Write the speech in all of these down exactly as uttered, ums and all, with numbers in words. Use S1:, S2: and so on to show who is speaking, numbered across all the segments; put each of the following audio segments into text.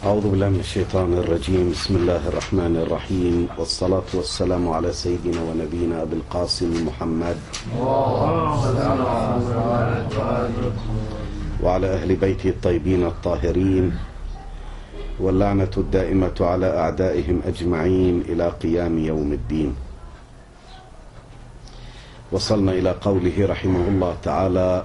S1: أعوذ بالله من الشيطان الرجيم. بسم الله الرحمن الرحيم، والصلاة والسلام على سيدنا ونبينا أبي القاسم محمد وعلى أهل بيته الطيبين الطاهرين، واللعنة الدائمة على أعدائهم أجمعين إلى قيام يوم الدين. وصلنا إلى قوله رحمه الله تعالى: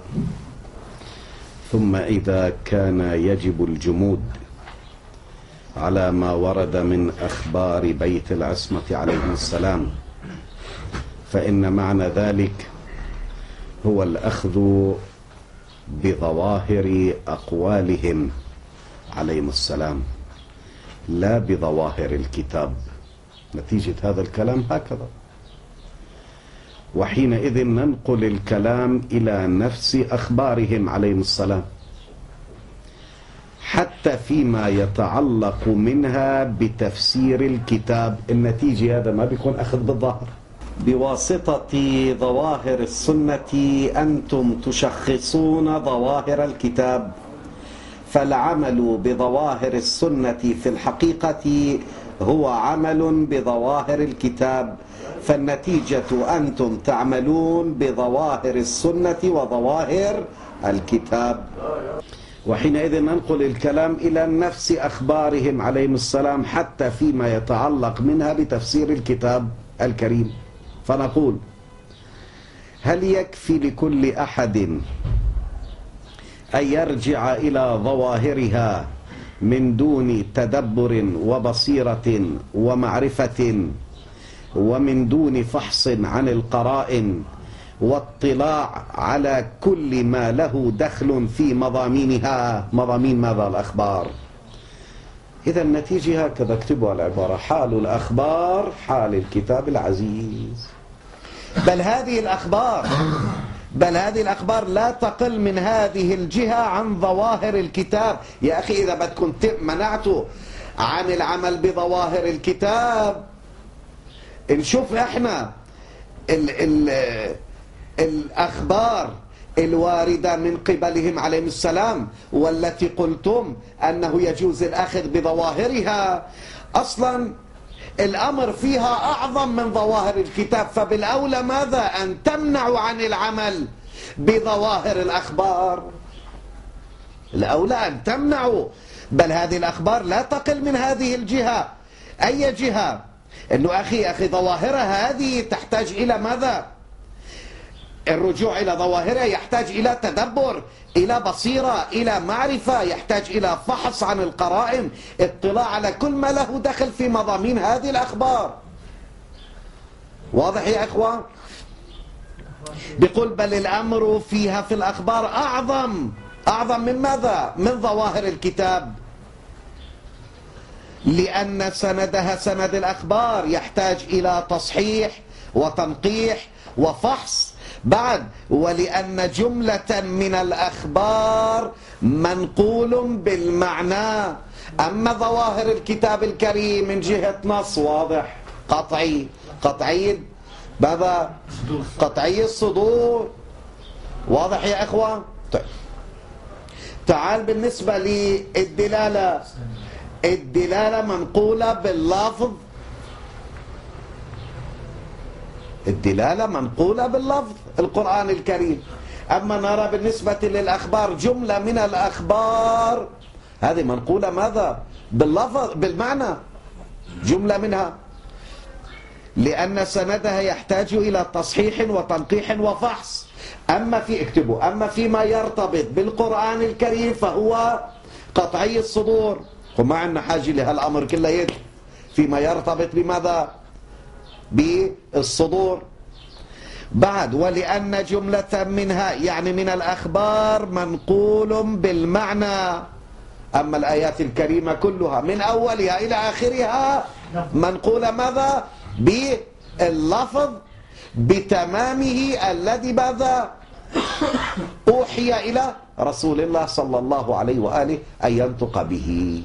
S1: ثم إذا كان يجب الجمود على ما ورد من أخبار بيت العصمة عليهم السلام، فإن معنى ذلك هو الأخذ بظواهر أقوالهم عليهم السلام لا بظواهر الكتاب. نتيجة هذا الكلام هكذا، وحينئذ ننقل الكلام إلى نفس أخبارهم عليهم السلام حتى فيما يتعلق منها بتفسير الكتاب. النتيجة هذا ما بيكون أخذ بالظاهر بواسطة ظواهر السنة. أنتم تشخصون ظواهر الكتاب، فالعمل بظواهر السنة في الحقيقة هو عمل بظواهر الكتاب، فالنتيجة أنتم تعملون بظواهر السنة وظواهر الكتاب. وحينئذ ننقل الكلام إلى نفس أخبارهم عليهم السلام حتى فيما يتعلق منها بتفسير الكتاب الكريم. فنقول: هل يكفي لكل أحد أن يرجع إلى ظواهرها من دون تدبر وبصيرة ومعرفة، ومن دون فحص عن القرائن واطلاع على كل ما له دخل في مضامينها؟ مضامين ماذا؟ الأخبار. إذا النتيجة هكذا، اكتبوا العبارة: حال الأخبار حال الكتاب العزيز. بل هذه الأخبار بل هذه الأخبار لا تقل من هذه الجهة عن ظواهر الكتاب. يا أخي، إذا بدكم منعتوا عن العمل بظواهر الكتاب، نشوف إحنا ال ال الأخبار الواردة من قبلهم عليهم السلام والتي قلتم أنه يجوز الأخذ بظواهرها، أصلا الأمر فيها أعظم من ظواهر الكتاب، فبالأولى ماذا؟ أن تمنعوا عن العمل بظواهر الأخبار. الأولى أن تمنعوا. بل هذه الأخبار لا تقل من هذه الجهة. أي جهة؟ أنه أخي أخي ظواهرها هذه تحتاج إلى ماذا؟ الرجوع إلى ظواهرها يحتاج إلى تدبر، إلى بصيرة، إلى معرفة، يحتاج إلى فحص عن القرائن، اطلاع على كل ما له دخل في مضامين هذه الأخبار. واضح يا إخوة؟ بيقول: بل الأمر فيها في الأخبار أعظم أعظم من ماذا؟ من ظواهر الكتاب، لأن سندها سند الأخبار يحتاج إلى تصحيح وتنقيح وفحص. بعد: ولأن جملة من الأخبار منقول بالمعنى. أما ظواهر الكتاب الكريم من جهة نص واضح قطعي قطعي ماذا؟ قطعي الصدور. واضح يا إخوة؟ طيب، تعال بالنسبة للدلالة. الدلالة منقولة باللفظ. الدلالة منقولة باللفظ القرآن الكريم. أما نرى بالنسبة للأخبار جملة من الأخبار هذه منقولة ماذا؟ باللفظ، بالمعنى، جملة منها، لأن سندها يحتاج إلى تصحيح وتنقيح وفحص. أما في اكتبوا أما فيما يرتبط بالقرآن الكريم فهو قطعي الصدور، وما عندنا حاجة لهالأمر كله يد فيما يرتبط بماذا؟ بالصدور. بعد: ولأن جملة منها يعني من الأخبار منقول بالمعنى. أما الآيات الكريمة كلها من أولها إلى آخرها منقولة ماذا؟ باللفظ بتمامه الذي ماذا؟ أوحي إلى رسول الله صلى الله عليه وآله أن ينطق به.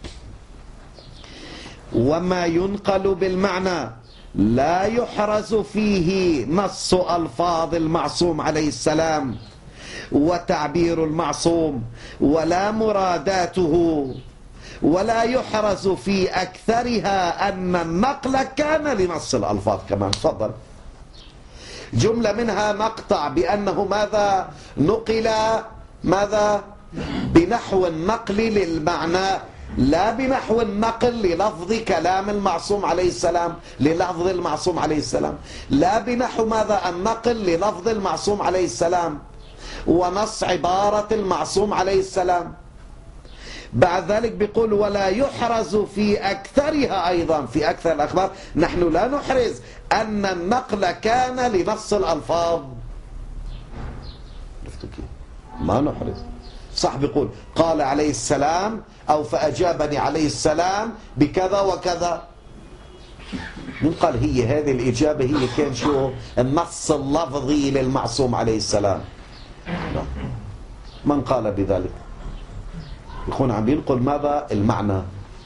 S1: وما ينقل بالمعنى لا يحرز فيه نص ألفاظ المعصوم عليه السلام وتعبير المعصوم ولا مراداته، ولا يحرز في أكثرها أن النقل كان لنص الألفاظ كمان. تفضل. جملة منها مقطع بأنه ماذا نقل، ماذا بنحو النقل للمعنى لا بنحو النقل للفظ كلام المعصوم عليه السلام، للفظ المعصوم عليه السلام، لا بنحو ماذا النقل للفظ المعصوم عليه السلام ونص عبارة المعصوم عليه السلام. بعد ذلك بيقول ولا يحرز في أكثرها، أيضا في أكثر الأخبار نحن لا نحرز أن النقل كان لنص الألفاظ. ما نحرز. صح بيقول قال عليه السلام أو فأجابني عليه السلام بكذا وكذا، من قال هي هذه الإجابة هي كان شو النص اللفظي للمعصوم عليه السلام؟ لا. من قال بذلك؟ يكون عم ينقل ماذا المعنى.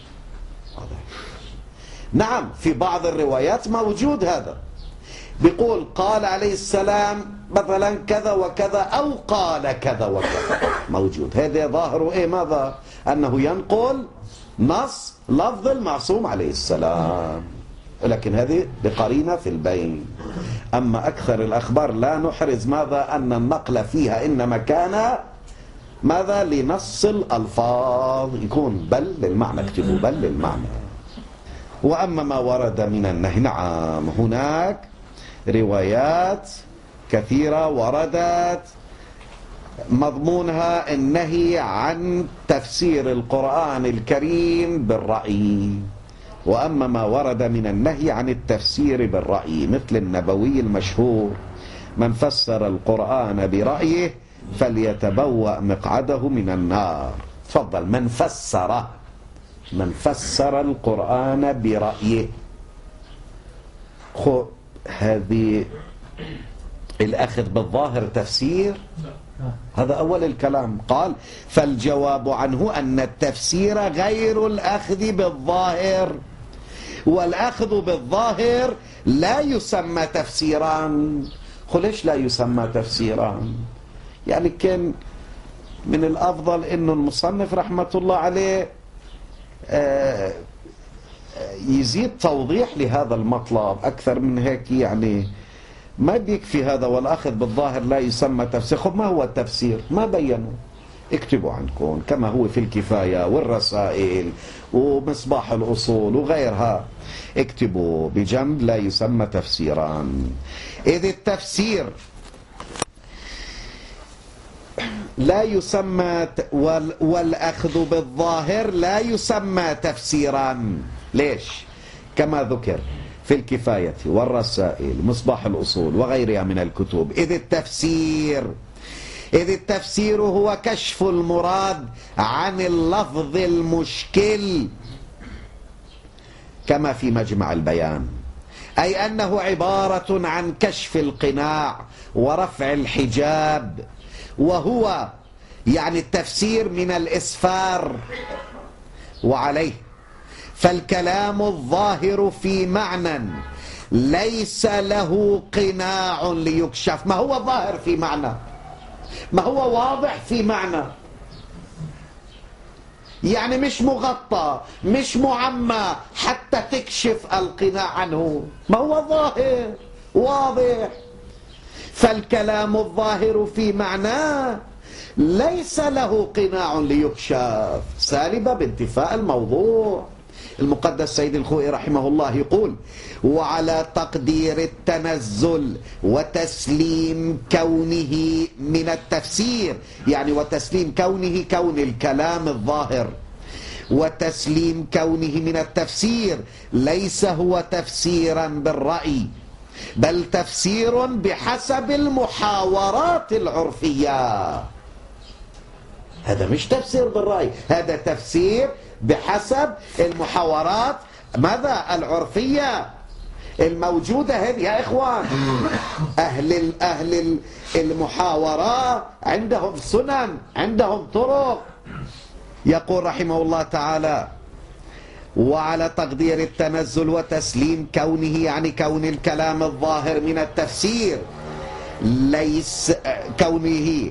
S1: نعم في بعض الروايات موجود هذا، بيقول قال عليه السلام مثلا كذا وكذا أو قال كذا وكذا، موجود. هذا ظاهره إيه ماذا؟ أنه ينقل نص لفظ المعصوم عليه السلام، لكن هذه بقرينة في البين. أما أكثر الأخبار لا نحرز ماذا أن النقل فيها إنما كان ماذا لنص الألفاظ، يكون بل للمعنى، اكتبوا بل للمعنى. وأما ما ورد من النهي، نعم هناك روايات كثيرة وردت مضمونها النهي عن تفسير القرآن الكريم بالرأي. وأما ما ورد من النهي عن التفسير بالرأي مثل النبوي المشهور من فسر القرآن برأيه فليتبوأ مقعده من النار. تفضل. من فسر من فسر القرآن برأيه، خو هذه الأخذ بالظاهر تفسير، هذا أول الكلام. قال فالجواب عنه أن التفسير غير الأخذ بالظاهر، والأخذ بالظاهر لا يسمى تفسيرا. خو ليش لا يسمى تفسيرا؟ يعني كان من الأفضل أنه المصنف رحمة الله عليه يزيد توضيح لهذا المطلب أكثر من هيك، يعني ما بيكفي هذا والأخذ بالظاهر لا يسمى تفسير. خب ما هو التفسير؟ ما بينوا. اكتبوا عندكم كما هو في الكفاية والرسائل ومصباح الأصول وغيرها، اكتبوا بجنب لا يسمى تفسيرا. إذ التفسير لا يسمى والأخذ بالظاهر لا يسمى تفسيرا. ليش؟ كما ذكر في الكفاية والرسائل مصباح الأصول وغيرها من الكتب. إذ التفسير إذ التفسير هو كشف المراد عن اللفظ المشكل كما في مجمع البيان، أي أنه عبارة عن كشف القناع ورفع الحجاب، وهو يعني التفسير من الإسفار. وعليه فالكلام الظاهر في معنى ليس له قناع ليكشف. ما هو ظاهر في معنى، ما هو واضح في معنى، يعني مش مغطى مش معمى حتى تكشف القناع عنه، ما هو ظاهر واضح. فالكلام الظاهر في معناه ليس له قناع ليكشف، سالبة بانتفاء الموضوع. المقدس سيد الخوئي رحمه الله يقول وعلى تقدير التنزل وتسليم كونه من التفسير، يعني وتسليم كونه كون الكلام الظاهر وتسليم كونه من التفسير ليس هو تفسيرا بالرأي، بل تفسير بحسب المحاورات العرفية. هذا مش تفسير بالرأي، هذا تفسير بحسب المحاورات ماذا العرفية الموجودة هذه يا إخوان. أهل أهل المحاورة عندهم سنن، عندهم طرق. يقول رحمه الله تعالى وعلى تقدير التنزل وتسليم كونه يعني كون الكلام الظاهر من التفسير ليس كونه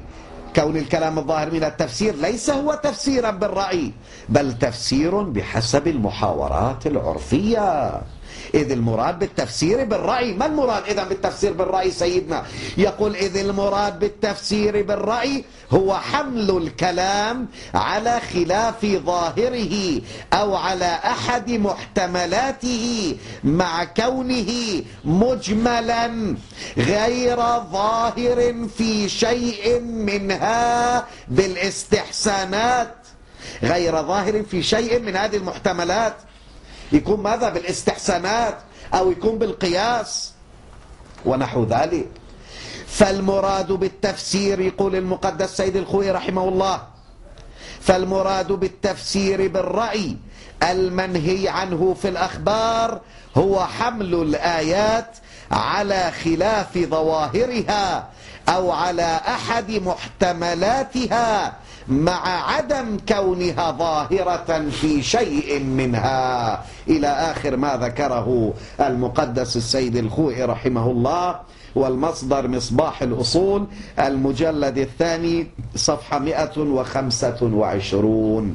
S1: كون الكلام الظاهر من التفسير ليس هو تفسيرا بالرأي، بل تفسير بحسب المحاورات العرفية. إذ المراد بالتفسير بالرأي، ما المراد إذا بالتفسير بالرأي سيدنا؟ يقول إذ المراد بالتفسير بالرأي هو حمل الكلام على خلاف ظاهره أو على أحد محتملاته مع كونه مجملا غير ظاهر في شيء منها بالاستحسانات، غير ظاهر في شيء من هذه المحتملات، يكون ماذا؟ بالاستحسانات أو يكون بالقياس ونحو ذلك. فالمراد بالتفسير، يقول المقدس سيد الخوئي رحمه الله، فالمراد بالتفسير بالرأي المنهي عنه في الأخبار هو حمل الآيات على خلاف ظواهرها أو على أحد محتملاتها مع عدم كونها ظاهرة في شيء منها، إلى آخر ما ذكره المقدس السيد الخوئي رحمه الله. والمصدر مصباح الأصول المجلد الثاني صفحة مئة وخمسة وعشرون.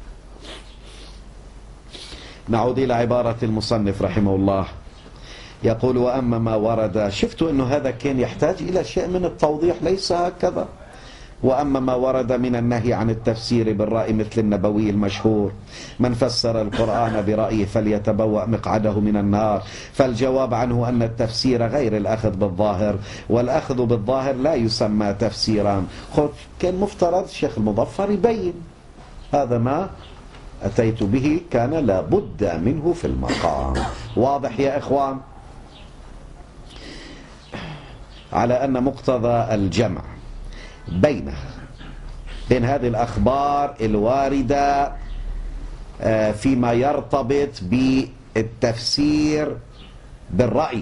S1: نعود إلى عبارة المصنف رحمه الله، يقول وأما ما ورد، شفتوا أنه هذا كان يحتاج إلى شيء من التوضيح، ليس هكذا. وأما ما ورد من النهي عن التفسير بالرأي مثل النبوي المشهور من فسر القرآن برأيه فليتبوأ مقعده من النار، فالجواب عنه أن التفسير غير الأخذ بالظاهر، والأخذ بالظاهر لا يسمى تفسيرا. كان مفترض الشيخ المظفر يبين هذا ما أتيت به، كان لابد منه في المقام. واضح يا إخوان؟ على أن مقتضى الجمع بين بين هذه الأخبار الواردة فيما يرتبط بالتفسير بالرأي،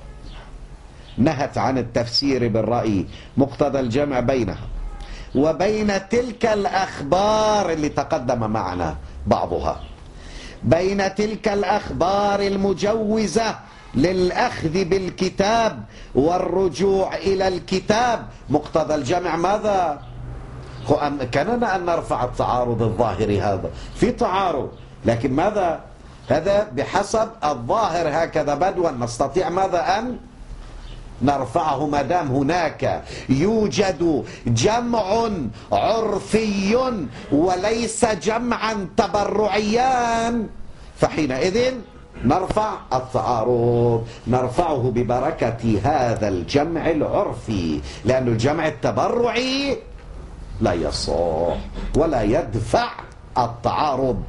S1: نهت عن التفسير بالرأي، مقتضى الجمع بينها وبين تلك الأخبار اللي تقدم معنا بعضها، بين تلك الأخبار المجوزة للأخذ بالكتاب والرجوع إلى الكتاب. مقتضى الجمع ماذا؟ كاننا أن نرفع التعارض الظاهري، هذا في تعارض، لكن ماذا؟ هذا بحسب الظاهر هكذا بدوا نستطيع ماذا؟ أن نرفعه ما دام هناك يوجد جمع عرفي وليس جمعا تبرعيا، فحينئذ نرفع التعارض، نرفعه ببركة هذا الجمع العرفي، لأن الجمع التبرعي لا يصح ولا يدفع التعارض.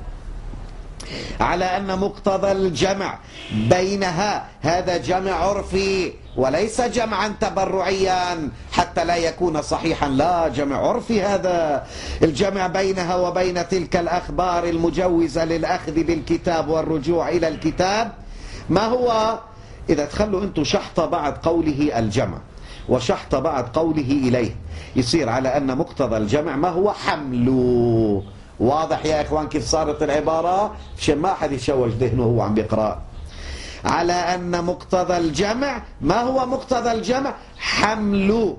S1: على أن مقتضى الجمع بينها هذا جمع عرفي وليس جمعا تبرعيا حتى لا يكون صحيحا، لا جمع عرفي هذا. الجمع بينها وبين تلك الأخبار المجوزة للأخذ بالكتاب والرجوع إلى الكتاب ما هو؟ إذا تخلوا أنتم شحط بعد قوله الجمع وشحط بعد قوله إليه، يصير على أن مقتضى الجمع ما هو؟ حمله. واضح يا إخوان كيف صارت العبارة؟ عشان ما أحد يشوش ذهنه هو عم بيقرأ. على أن مقتضى الجمع، ما هو مقتضى الجمع؟ حمل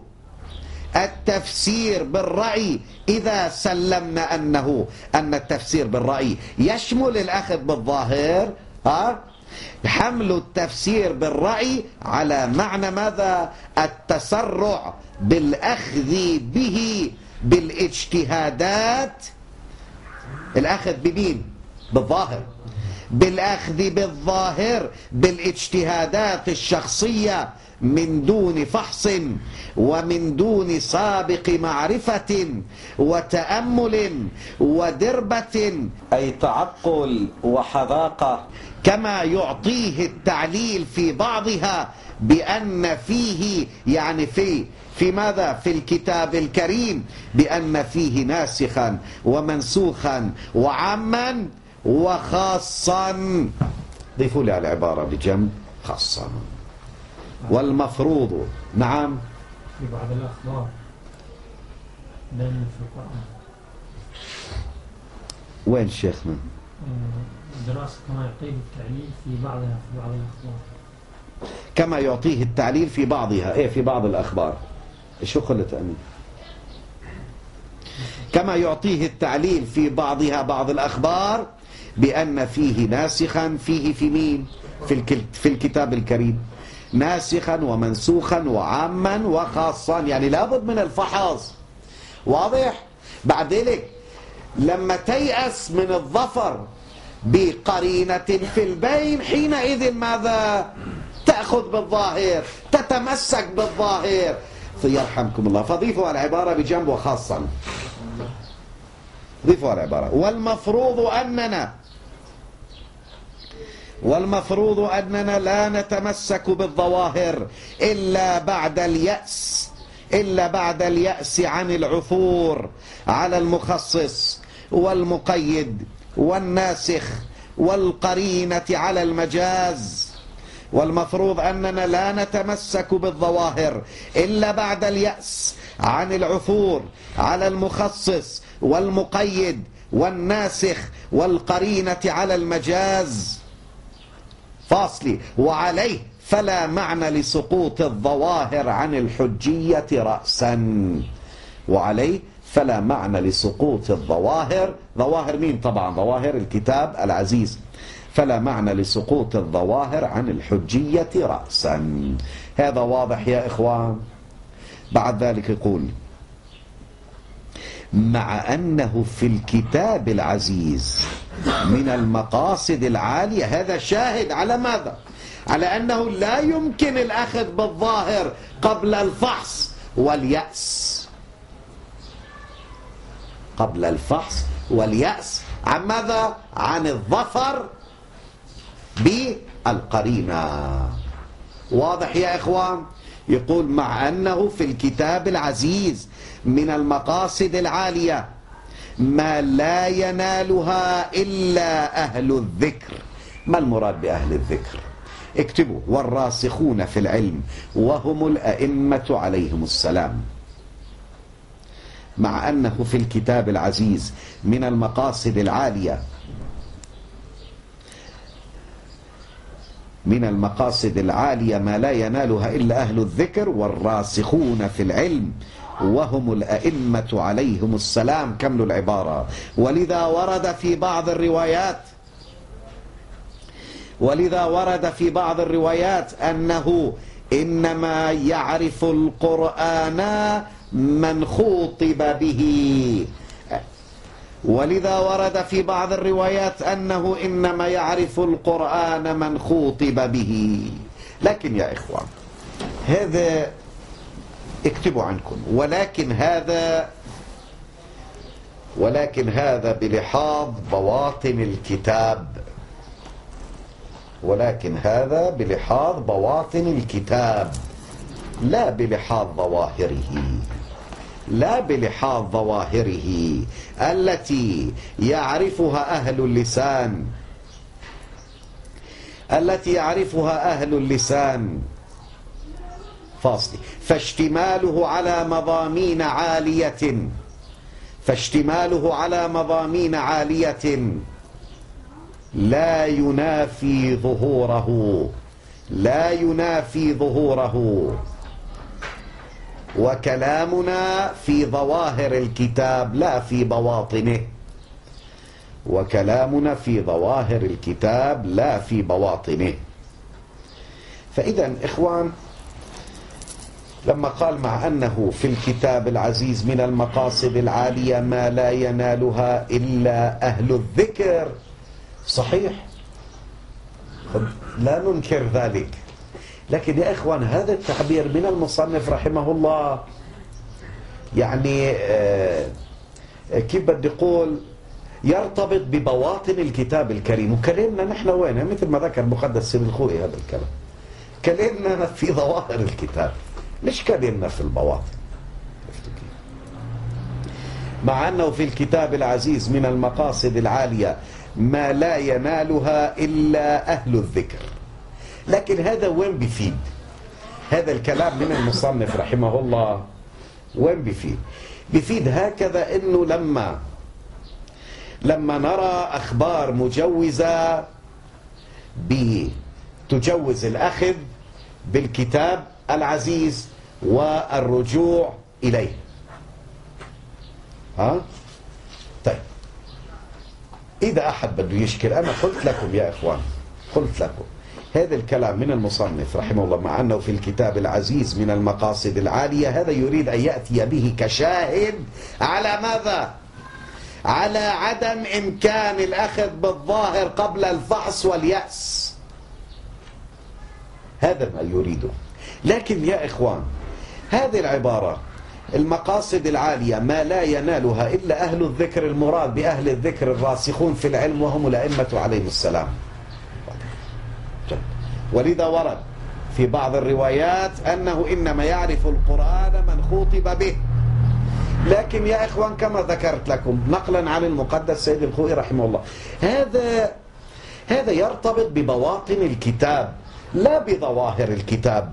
S1: التفسير بالرأي إذا سلمنا أنه أن التفسير بالرأي يشمل الأخذ بالظاهر، ها؟ حمل التفسير بالرأي على معنى ماذا؟ التسرع بالأخذ به بالاجتهادات. الأخذ بمين؟ بالظاهر، بالأخذ بالظاهر بالاجتهادات الشخصية من دون فحص ومن دون سابق معرفة وتأمل ودربة، أي تعقل وحذاقة، كما يعطيه التعليل في بعضها بأن فيه، يعني في في ماذا؟ في الكتاب الكريم، بأن فيه ناسخا ومنسوخا وعاما وخاصا. ضيفوا لي على العبارة بجنب خاصا. والمفروض، نعم،
S2: في بعض الأخبار دائما في القرآن.
S1: وين شيخنا؟
S2: دراسة كما يعطيه التعليل في بعضها في بعض الأخبار.
S1: كما يعطيه التعليل في بعضها، ايه في بعض الأخبار. شو قلت أمين؟ كما يعطيه التعليل في بعضها بعض الأخبار بأن فيه ناسخا، فيه في مين؟ في الكتاب الكريم ناسخا ومنسوخا وعاما وخاصا، يعني لابد من الفحص. واضح؟ بعد ذلك لما تيأس من الظفر بقرينة في البين، حينئذ ماذا؟ تأخذ بالظاهر، تتمسك بالظاهر. يرحمكم الله. فضيفوا العبارة بجنب وخاصا، ضيفوا العبارة. والمفروض أننا والمفروض أننا لا نتمسك بالظواهر إلا بعد اليأس إلا بعد اليأس عن العثور على المخصص والمقيد والناسخ والقرينة على المجاز. والمفروض أننا لا نتمسك بالظواهر إلا بعد اليأس عن العثور على المخصص والمقيد والناسخ والقرينة على المجاز. فاصلي. وعليه فلا معنى لسقوط الظواهر عن الحجية رأسا. وعليه فلا معنى لسقوط الظواهر، ظواهر مين؟ طبعا ظواهر الكتاب العزيز. فلا معنى لسقوط الظواهر عن الحجية رأسا. هذا واضح يا إخوان؟ بعد ذلك يقول: مع أنه في الكتاب العزيز من المقاصد العالية. هذا شاهد على ماذا؟ على أنه لا يمكن الأخذ بالظاهر قبل الفحص واليأس. قبل الفحص واليأس عن ماذا؟ عن الظفر بالقرينة. واضح يا إخوان؟ يقول: مع أنه في الكتاب العزيز من المقاصد العالية ما لا ينالها إلا أهل الذكر. ما المراد بأهل الذكر؟ اكتبوا: والراسخون في العلم وهم الأئمة عليهم السلام. مع أنه في الكتاب العزيز من المقاصد العالية من المقاصد العالية ما لا ينالها إلا أهل الذكر والراسخون في العلم وهم الأئمة عليهم السلام. كملوا العبارة. ولذا ورد في بعض الروايات ولذا ورد في بعض الروايات أنه إنما يعرف القرآن من خوطب به. ولذا ورد في بعض الروايات أنه إنما يعرف القرآن من خوطب به. لكن يا إخوان هذا اكتبوا عنكم، ولكن هذا ولكن هذا بلحاظ بواطن الكتاب ولكن هذا بلحاظ بواطن الكتاب لا بلحاظ ظواهره لا بلحاظ ظواهره التي يعرفها أهل اللسان التي يعرفها أهل اللسان فاصل. فاشتماله على مضامين عالية فاشتماله على مضامين عالية لا ينافي ظهوره لا ينافي ظهوره وكلامنا في ظواهر الكتاب لا في بواطنه وكلامنا في ظواهر الكتاب لا في بواطنه. فإذا إخوان لما قال مع أنه في الكتاب العزيز من المقاصد العالية ما لا ينالها إلا أهل الذكر، صحيح لا ننكر ذلك، لكن يا إخوان هذا التعبير من المصنف رحمه الله يعني آه كيف بدي أقول يرتبط ببواطن الكتاب الكريم. وكلامنا نحن وين؟ مثل ما ذكر مقدس سيد الخوئي هذا الكلام، كلامنا في ظواهر الكتاب مش كلامنا في البواطن. مع أنه في الكتاب العزيز من المقاصد العالية ما لا ينالها إلا أهل الذكر. لكن هذا وين بيفيد؟ هذا الكلام من المصنف رحمه الله وين بيفيد؟ بيفيد هكذا إنه لما لما نرى أخبار مجوزة بتجوز الأخذ بالكتاب العزيز والرجوع إليه، ها إذا أحد بده يشكل، أنا قلت لكم يا إخوان، قلت لكم هذا الكلام من المصنف رحمه الله، مع أنه في الكتاب العزيز من المقاصد العالية، هذا يريد أن يأتي به كشاهد على ماذا؟ على عدم إمكان الأخذ بالظاهر قبل الفحص واليأس. هذا ما يريده. لكن يا إخوان، هذه العبارة المقاصد العالية ما لا ينالها إلا أهل الذكر، المراد بأهل الذكر الراسخون في العلم وهم الأئمة عليهم السلام. ولذا ورد في بعض الروايات أنه إنما يعرف القرآن من خوطب به. لكن يا إخوان كما ذكرت لكم نقلا عن المقدس سيد الخوئي رحمه الله، هذا هذا يرتبط ببواطن الكتاب لا بظواهر الكتاب.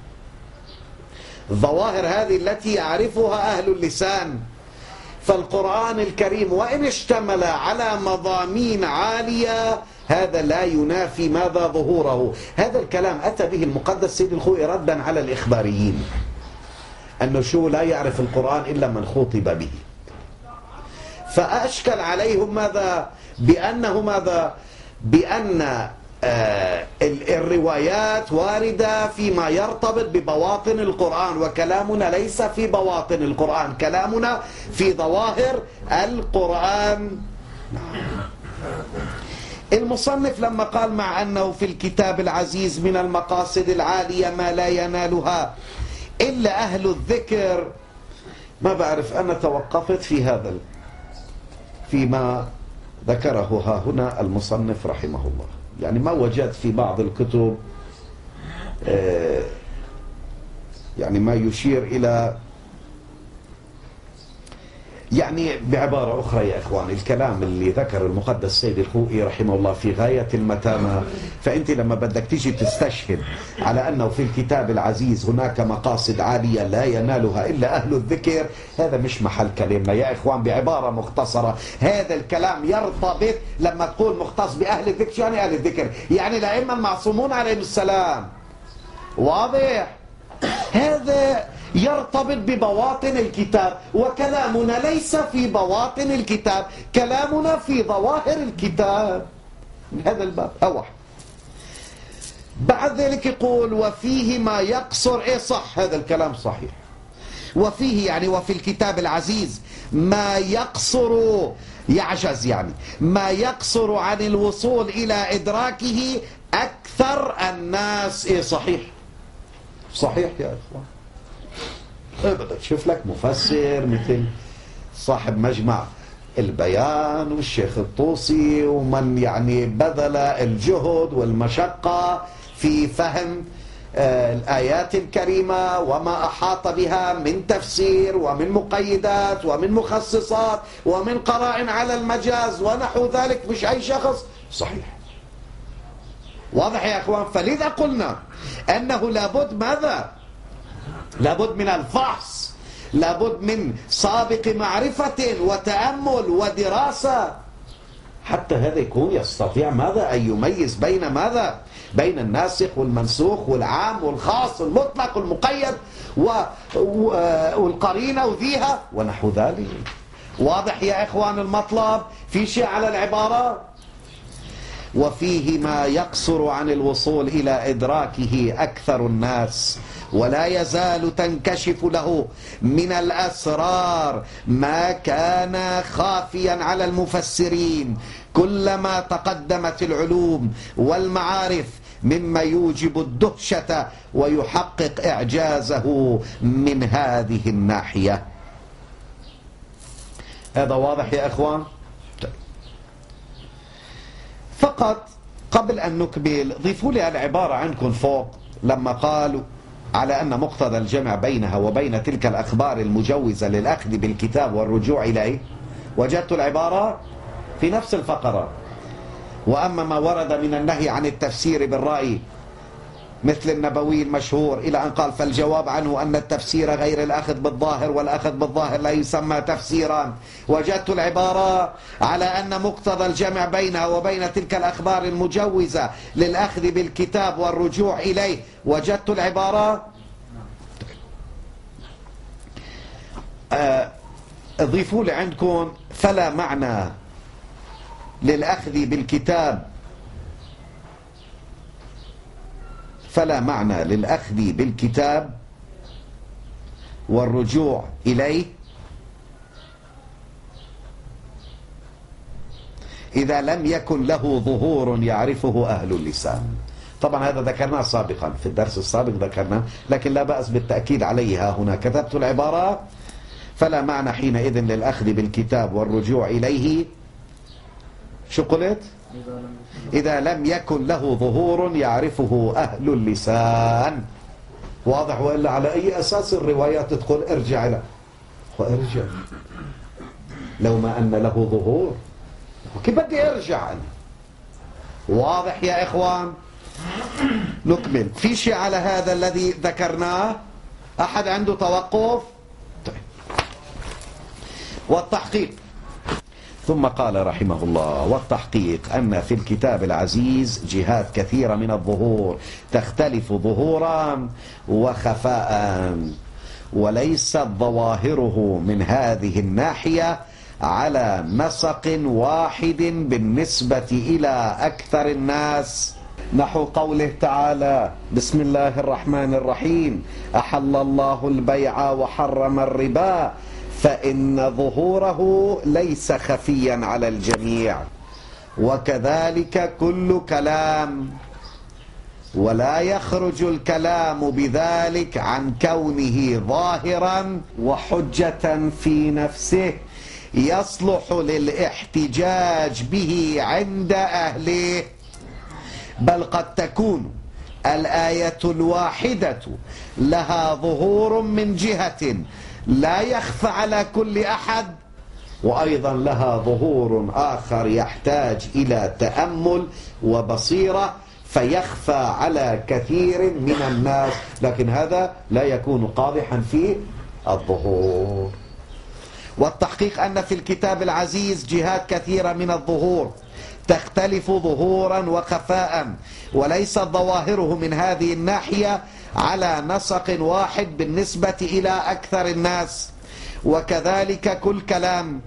S1: الظواهر هذه التي يعرفها أهل اللسان. فالقرآن الكريم وإن اشتمل على مضامين عالية هذا لا ينافي ماذا؟ ظهوره. هذا الكلام أتى به المقدس سيد الخوئي ردا على الإخباريين أنه شو لا يعرف القرآن إلا من خوطب به. فأشكل عليهم ماذا؟ بأنه ماذا؟ بأن آه الروايات واردة فيما يرتبط ببواطن القرآن، وكلامنا ليس في بواطن القرآن، كلامنا في ظواهر القرآن. المصنف لما قال مع أنه في الكتاب العزيز من المقاصد العالية ما لا ينالها إلا أهل الذكر، ما بعرف، أنا توقفت في هذا فيما ذكره ها هنا المصنف رحمه الله. يعني ما وجدت في بعض الكتب يعني ما يشير إلى، يعني بعبارة أخرى يا إخوان، الكلام اللي ذكر المقدس سيد الخوئي رحمه الله في غاية المتانة. فأنت لما بدك تيجي تستشهد على أنه في الكتاب العزيز هناك مقاصد عالية لا ينالها إلا أهل الذكر، هذا مش محل كلامنا يا إخوان. بعبارة مختصرة، هذا الكلام يرتبط لما تقول مختص بأهل الذكر. شو يعني أهل الذكر؟ يعني الأئمة المعصومون عليهم السلام. واضح؟ هذا يرتبط ببواطن الكتاب، وكلامنا ليس في بواطن الكتاب، كلامنا في ظواهر الكتاب. من هذا الباب أوح. بعد ذلك يقول وفيه ما يقصر. إيه صح، هذا الكلام صحيح. وفيه يعني وفي الكتاب العزيز ما يقصر، يعجز يعني ما يقصر عن الوصول إلى إدراكه أكثر الناس. إيه صحيح، صحيح يا إخوان. بدك تشوف لك مفسر مثل صاحب مجمع البيان والشيخ الطوسي، ومن يعني بذل الجهد والمشقة في فهم الآيات الكريمة وما أحاط بها من تفسير ومن مقيدات ومن مخصصات ومن قرائن على المجاز ونحو ذلك. مش أي شخص. صحيح، واضح يا أخوان. فلذا قلنا أنه لابد ماذا؟ لابد من الفحص، لابد من سابق معرفة وتأمل ودراسة حتى هذا يكون يستطيع ماذا؟ أن يميز بين ماذا؟ بين الناسخ والمنسوخ والعام والخاص والمطلق والمقيد والقرينة وذيها ونحو ذلك. واضح يا إخوان المطلب؟ في شيء على العبارة؟ وفيه ما يقصر عن الوصول إلى إدراكه أكثر الناس، ولا يزال تنكشف له من الأسرار ما كان خافيا على المفسرين كلما تقدمت العلوم والمعارف، مما يوجب الدهشة ويحقق إعجازه من هذه الناحية. هذا واضح يا إخوان؟ فقط قبل أن نكمل ضيفوا لي العبارة عندكم فوق لما قالوا على أن مقتضى الجمع بينها وبين تلك الأخبار المجوزة للأخذ بالكتاب والرجوع إليه. وجدت العبارة في نفس الفقرة. وأما ما ورد من النهي عن التفسير بالرأي مثل النبوي المشهور إلى أن قال فالجواب عنه أن التفسير غير الأخذ بالظاهر، والأخذ بالظاهر لا يسمى تفسيرا. وجدت العبارة على أن مقتضى الجمع بينها وبين تلك الأخبار المجوزة للأخذ بالكتاب والرجوع إليه. وجدت العبارة. أضيفوا لي عندكم فلا معنى للأخذ بالكتاب فلا معنى للأخذ بالكتاب والرجوع إليه إذا لم يكن له ظهور يعرفه أهل اللسان. طبعا هذا ذكرناه سابقا في الدرس السابق ذكرناه، لكن لا بأس بالتأكيد عليها هنا. كتبت العبارة: فلا معنى حينئذ للأخذ بالكتاب والرجوع إليه، شو قلت؟ إذا لم يكن له ظهور يعرفه أهل اللسان. واضح؟ وإلا على أي أساس الروايات تقول ارجع له؟ وارجع لو ما أن له ظهور، كيف بدي ارجع أنا؟ واضح يا إخوان؟ نكمل. في شيء على هذا الذي ذكرناه؟ أحد عنده توقف؟ طيب. والتحقيق. ثم قال رحمه الله: والتحقيق أن في الكتاب العزيز جهات كثيرة من الظهور تختلف ظهورا وخفاء، وليست ظواهره من هذه الناحية على نسق واحد بالنسبة إلى أكثر الناس، نحو قوله تعالى: بسم الله الرحمن الرحيم: أحل الله البيع وحرم الربا، فإن ظهوره ليس خفيا على الجميع. وكذلك كل كلام، ولا يخرج الكلام بذلك عن كونه ظاهرا وحجة في نفسه يصلح للاحتجاج به عند أهله، بل قد تكون الآية الواحدة لها ظهور من جهة لا يخفى على كل أحد، وأيضا لها ظهور آخر يحتاج إلى تأمل وبصيرة فيخفى على كثير من الناس، لكن هذا لا يكون قادحا في الظهور. والتحقيق أن في الكتاب العزيز جهات كثيرة من الظهور تختلف ظهورا وخفاء، وليست ظواهره من هذه الناحية على نسق واحد بالنسبة إلى أكثر الناس. وكذلك كل كلام،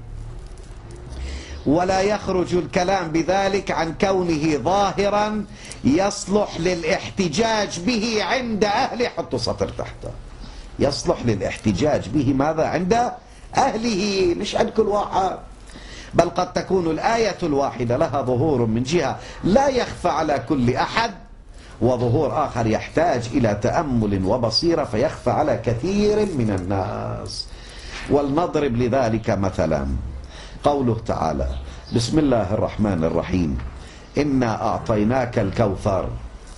S1: ولا يخرج الكلام بذلك عن كونه ظاهرا يصلح للاحتجاج به عند أهله. حطوا سطر تحته: يصلح للاحتجاج به ماذا؟ عند أهله، مش عند كل واحد. بل قد تكون الآية الواحدة لها ظهور من جهة لا يخفى على كل أحد، وظهور آخر يحتاج إلى تأمل وبصيرة فيخفى على كثير من الناس. ولنضرب لذلك مثلا قوله تعالى: بسم الله الرحمن الرحيم: إنا أعطيناك الكوثر.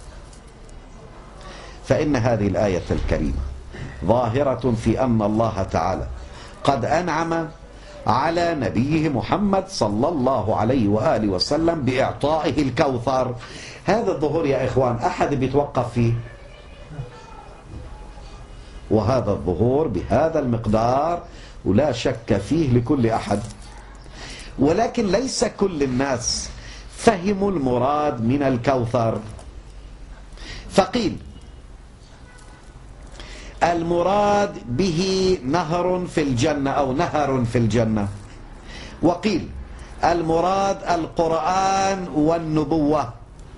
S1: فإن هذه الآية الكريمة ظاهرة في أن الله تعالى قد أنعم على نبيه محمد صلى الله عليه وآله وسلم بإعطائه الكوثر. هذا الظهور يا إخوان أحد بيتوقف فيه؟ وهذا الظهور بهذا المقدار ولا شك فيه لكل أحد، ولكن ليس كل الناس فهموا المراد من الكوثر. فقيل المراد به نهر في الجنة أو نهر في الجنة، وقيل المراد القرآن والنبوة،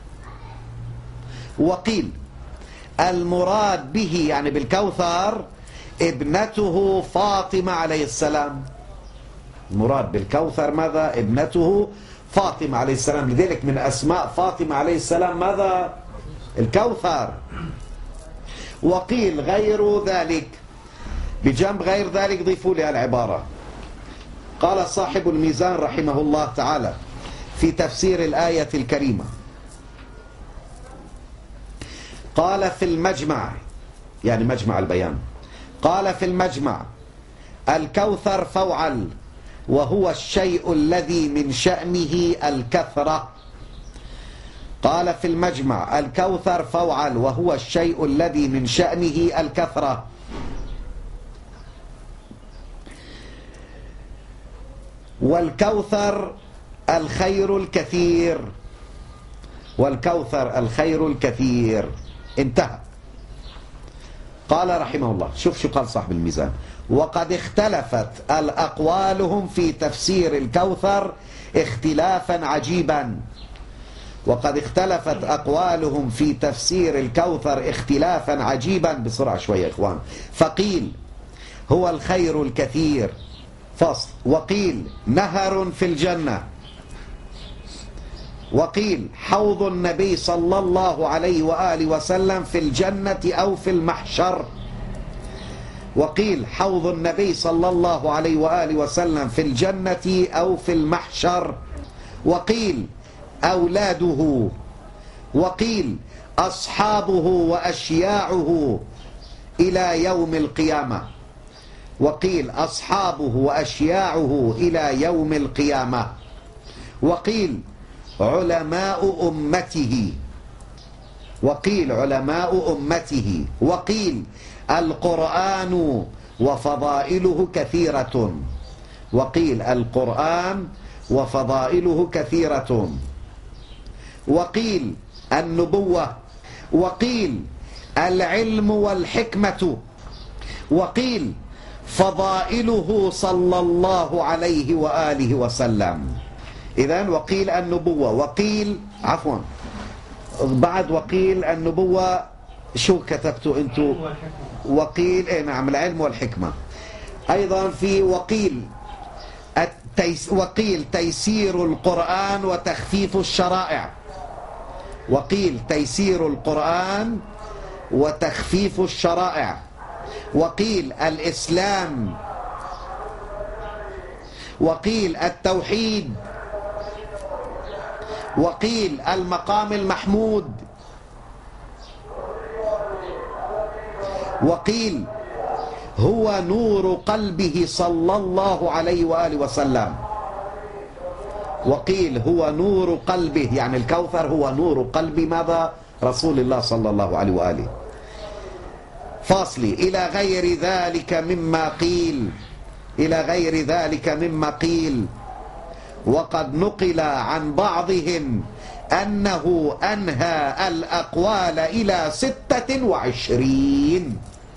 S1: وقيل المراد به يعني بالكوثر ابنته فاطمة عليه السلام. المراد بالكوثر ماذا؟ ابنته فاطمة عليه السلام، لذلك من أسماء فاطمة عليه السلام ماذا؟ الكوثر. وقيل غير ذلك، بجنب غير ذلك ضيفوا لها العبارة. قال صاحب الميزان رحمه الله تعالى في تفسير الآية الكريمة، قال في المجمع، يعني مجمع البيان، قال في المجمع: الكوثر فوعل، وهو الشيء الذي من شأنه الكثرة. قال في المجمع: الكوثر فوعل، وهو الشيء الذي من شأنه الكثرة. والكوثر الخير الكثير، والكوثر الخير الكثير. انتهى. قال رحمه الله، شوف شو قال صاحب الميزان: وقد اختلفت الأقوالهم في تفسير الكوثر اختلافا عجيبا. وقد اختلفت أقوالهم في تفسير الكوثر اختلافا عجيبا. بسرعة شوية يا إخوان. فقيل هو الخير الكثير فصل، وقيل نهر في الجنة، وقيل حوض النبي صلى الله عليه وآله وسلم في الجنة أو في المحشر، وقيل حوض النبي صلى الله عليه وآله وسلم في الجنة أو في المحشر، وقيل أولاده، وقيل أصحابه وأشياعه إلى يوم القيامة، وقيل أصحابه وأشياعه إلى يوم القيامة، وقيل علماء أمته، وقيل علماء أمته، وقيل القرآن وفضائله كثيرة، وقيل القرآن وفضائله كثيرة، وقيل النبوة، وقيل العلم والحكمة، وقيل فضائله صلى الله عليه وآله وسلم. إذن وقيل النبوة، وقيل عفوا بعد وقيل النبوة شو كتبتوا انتو؟ وقيل ايه نعم العلم والحكمة. أيضا في وقيل التيس وقيل تيسير القرآن وتخفيف الشرائع، وقيل تيسير القرآن وتخفيف الشرائع، وقيل الإسلام، وقيل التوحيد، وقيل المقام المحمود، وقيل هو نور قلبه صلى الله عليه وآله وسلم، وقيل هو نور قلبه يعني الكوثر هو نور قلب ماذا؟ رسول الله صلى الله عليه وآله. فاصلي إلى غير ذلك مما قيل، إلى غير ذلك مما قيل. وقد نقل عن بعضهم أنه أنهى الأقوال إلى ستة وعشرين،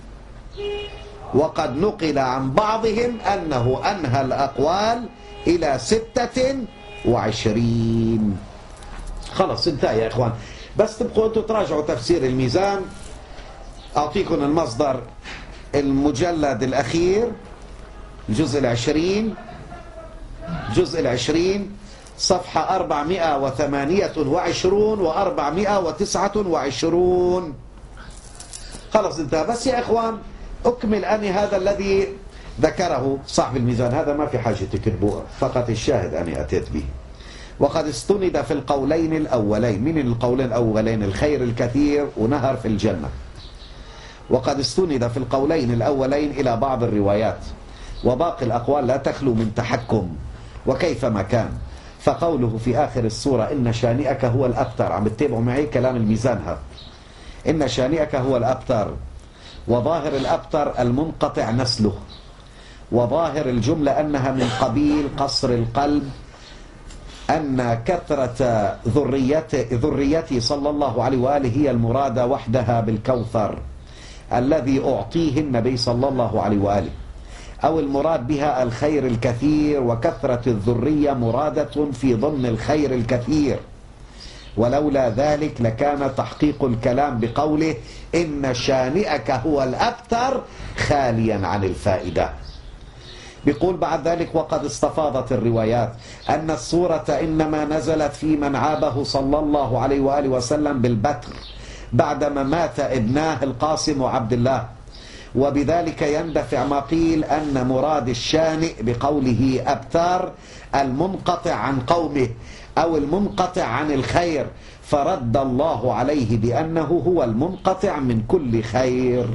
S1: وقد نقل عن بعضهم أنه أنهى الأقوال إلى ستة وعشرين. خلص انتهى يا إخوان. بس تبقوا أنتوا تراجعوا تفسير الميزان. أعطيكم المصدر المجلد الأخير الجزء العشرين، جزء العشرين صفحة أربعمائة وثمانية وعشرون وأربعمائة وتسعة وعشرون. خلص انتهى. بس يا إخوان أكمل أني هذا الذي ذكره صاحب الميزان، هذا ما في حاجة تكتبوه، فقط الشاهد أني أتيت به. وقد استند في القولين الأولين، من القولين الأولين الخير الكثير ونهر في الجنة. وقد استند في القولين الأولين إلى بعض الروايات، وباقي الأقوال لا تخلو من تحكم وكيفما كان. فقوله في آخر السورة إن شانئك هو الأبتر، عم بتتابعوا معي كلام الميزان هذا، إن شانئك هو الأبتر، وظاهر الأبتر المنقطع نسله، وظاهر الجملة أنها من قبيل قصر القلب، أن كثرة ذريته ذريته صلى الله عليه وآله هي المرادة وحدها بالكوثر الذي أعطيه النبي صلى الله عليه وآله، أو المراد بها الخير الكثير، وكثرة الذرية مرادة في ضمن الخير الكثير. ولولا ذلك لكان تحقيق الكلام بقوله إن شانئك هو الأبتر خاليا عن الفائدة. بيقول بعد ذلك وقد استفاضت الروايات أن السورة إنما نزلت في من عابه صلى الله عليه وآله وسلم بالبتر بعدما مات ابناه القاسم وعبد الله، وبذلك يندفع ما قيل أن مراد الشانئ بقوله أبتار المنقطع عن قومه أو المنقطع عن الخير، فرد الله عليه بأنه هو المنقطع من كل خير.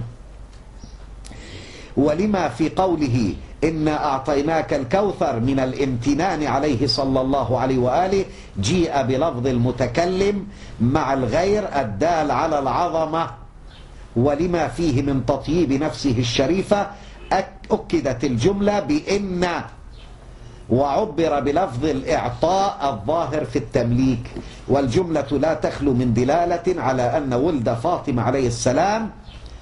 S1: ولما في قوله إنا أعطيناك الكوثر من الامتنان عليه صلى الله عليه وآله جيء بلفظ المتكلم مع الغير الدال على العظمة، ولما فيه من تطييب نفسه الشريفة أكدت الجملة بإن، وعبر بلفظ الإعطاء الظاهر في التمليك، والجملة لا تخلو من دلالة على أن ولد فاطمة عليه السلام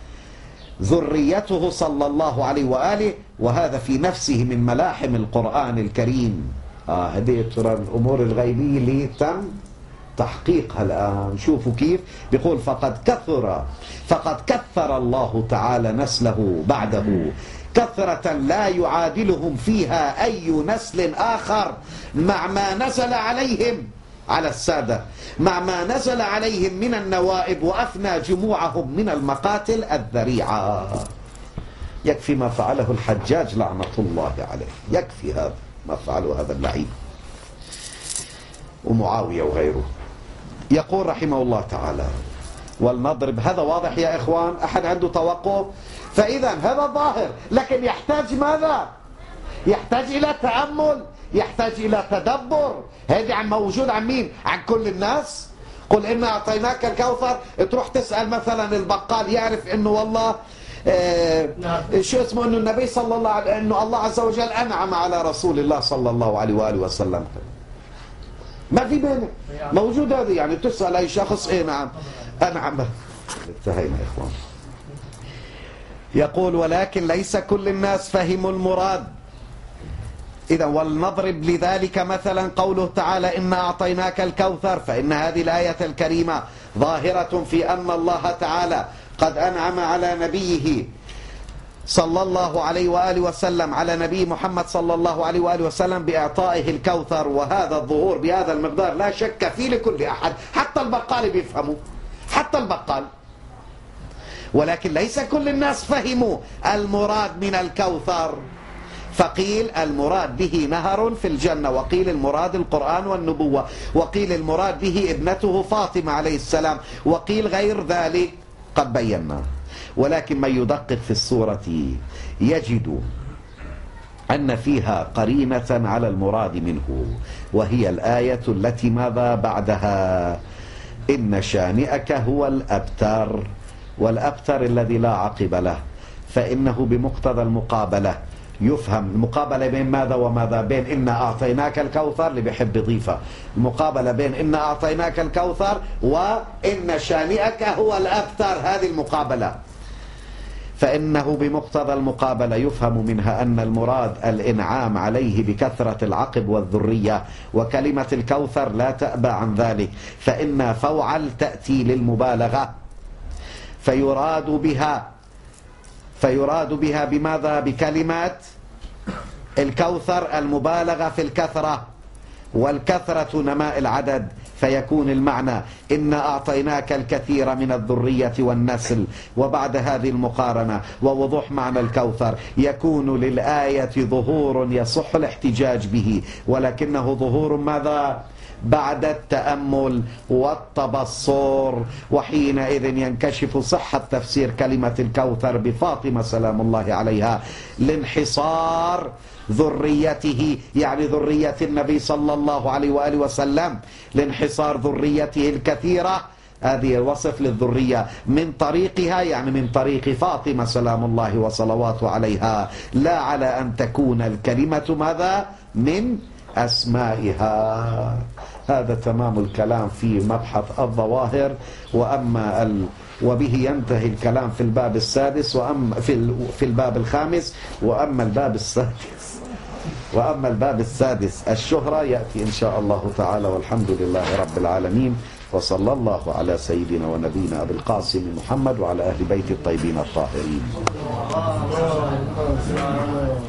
S1: ذريته صلى الله عليه وآله، وهذا في نفسه من ملاحم القرآن الكريم. آه هذه ترى الأمور الغيبية اللي تم تحقيقها الآن. شوفوا كيف بيقول فقد كثر فقد كثر الله تعالى نسله بعده كثرة لا يعادلهم فيها أي نسل آخر، مع ما نزل عليهم على السادة مع ما نزل عليهم من النوائب، وأفنى جموعهم من المقاتل الذريعة. يكفي ما فعله الحجاج لعنة الله عليه، يكفي هذا ما فعله هذا اللعين، ومعاوية وغيره. يقول رحمه الله تعالى ولنضرب. هذا واضح يا إخوان؟ أحد عنده توقف؟ فإذا هذا ظاهر، لكن يحتاج ماذا؟ يحتاج إلى تأمل، يحتاج إلى تدبر. هذه عن موجود عن مين؟ عن كل الناس. قل إنا أعطيناك الكوثر، تروح تسأل مثلا البقال يعرف إنه والله آه شو اسمه، إنه النبي صلى الله عليه إنه الله عز وجل أنعم على رسول الله صلى الله عليه وآله وسلم. ما في بينه موجود هذه، يعني تسأل أي شخص إيه نعم أنعم. انتهينا يا إخوان. يقول ولكن ليس كل الناس فهموا المراد. إذا ولنضرب لذلك مثلا قوله تعالى إنا أعطيناك الكوثر، فإن هذه الآية الكريمة ظاهرة في أن الله تعالى قد أنعم على نبيه صلى الله عليه وآله وسلم، على نبي محمد صلى الله عليه وآله وسلم بإعطائه الكوثر. وهذا الظهور بهذا المقدار لا شك فيه لكل أحد، حتى البقال بيفهموا، حتى البقال. ولكن ليس كل الناس فهموا المراد من الكوثر، فقيل المراد به نهر في الجنة، وقيل المراد القرآن والنبوة، وقيل المراد به ابنته فاطمة عليه السلام، وقيل غير ذلك قد بينا. ولكن من يدقق في السورة يجد أن فيها قرينة على المراد منه، وهي الآية التي ماذا بعدها؟ إن شانئك هو الأبتر. والأبتر الذي لا عقب له، فإنه بمقتضى المقابلة يفهم. المقابلة بين ماذا وماذا؟ بين إنا أعطيناك الكوثر اللي بيحب يضيفها، المقابلة بين إنا أعطيناك الكوثر وإن شانئك هو الأبتر، هذه المقابلة. فإنه بمقتضى المقابلة يفهم منها أن المراد الإنعام عليه بكثرة العقب والذرية، وكلمة الكوثر لا تأبى عن ذلك، فإن فوعل تأتي للمبالغة، فيراد بها فيراد بها بماذا؟ بكلمة الكوثر المبالغة في الكثرة، والكثرة نماء العدد، فيكون المعنى إنا أعطيناك الكثير من الذرية والنسل. وبعد هذه المقارنة ووضوح معنى الكوثر يكون للآية ظهور يصح الاحتجاج به، ولكنه ظهور ماذا؟ بعد التأمل والتبصر. وحينئذ ينكشف صحة تفسير كلمة الكوثر بفاطمة سلام الله عليها لانحصار ذريته، يعني ذرية النبي صلى الله عليه وآله وسلم، لانحصار ذريته الكثيرة. هذه وصف للذرية من طريقها، يعني من طريق فاطمة سلام الله وصلواته عليها، لا على أن تكون الكلمة ماذا؟ من أسمائها. هذا تمام الكلام في مبحث الظواهر. وأما ال... وبه ينتهي الكلام في الباب السادس، وأما في ال... في الباب الخامس. وأما الباب السادس وأما الباب السادس الشهرة يأتي إن شاء الله تعالى، والحمد لله رب العالمين، وصلى الله على سيدنا ونبينا أبي القاسم محمد وعلى أهل بيت الطيبين الطاهرين.